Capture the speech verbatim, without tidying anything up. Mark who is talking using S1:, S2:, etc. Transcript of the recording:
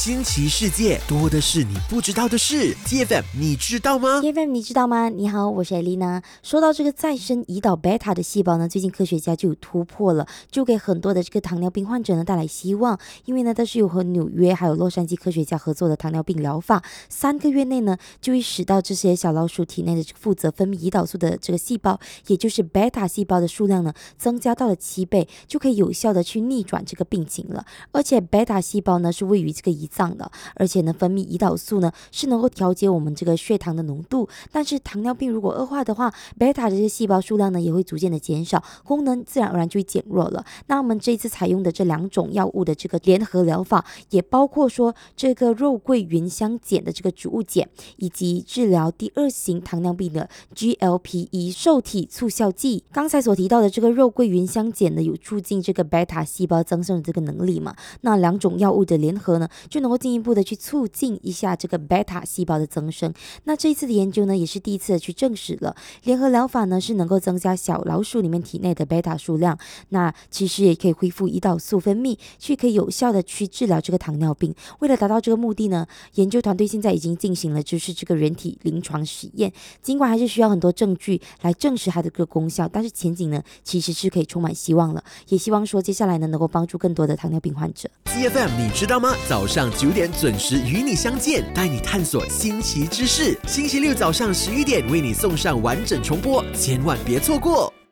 S1: 新奇世界，多的是你不知道的事。T F M 你知道吗
S2: ？T F M 你知道吗？你好，我是艾丽娜。说到这个再生胰岛贝塔的细胞呢，最近科学家就有突破了，就给很多的这个糖尿病患者呢带来希望。因为呢，它是有和纽约还有洛杉矶科学家合作的糖尿病疗法，三个月内呢就会使到这些小老鼠体内的负责分泌胰岛素的这个细胞，也就是贝塔细胞的数量呢增加到了七倍，就可以有效的去逆转这个病情了。而且贝塔细胞呢是位于这个胰脏的，而且呢分泌胰岛素呢是能够调节我们这个血糖的浓度。但是糖尿病如果恶化的话，贝塔的这些细胞数量呢也会逐渐的减少，功能自然而然就会减弱了。那我们这一次采用的这两种药物的这个联合疗法，也包括说这个肉桂芸香碱的这个植物碱，以及治疗第二型糖尿病的 G L P 一 受体促效剂。刚才所提到的这个肉桂芸香碱呢，有促进这个贝塔细胞增生的这个能力嘛？那两种药物的联合呢，就能够进一步的去促进一下这个贝塔细胞的增生。那这一次的研究呢，也是第一次的去证实了联合疗法呢是能够增加小老鼠里面体内的贝塔数量，那其实也可以恢复胰岛素分泌，去可以有效的去治疗这个糖尿病。为了达到这个目的呢，研究团队现在已经进行了就是这个人体临床实验，尽管还是需要很多证据来证实它的这个功效，但是前景呢其实是可以充满希望了，也希望说接下来呢能够帮助更多的糖尿病患者。
S1: T F M 你知道吗？早上九点准时与你相见，带你探索新奇知识。星期六早上十一点为你送上完整重播，千万别错过。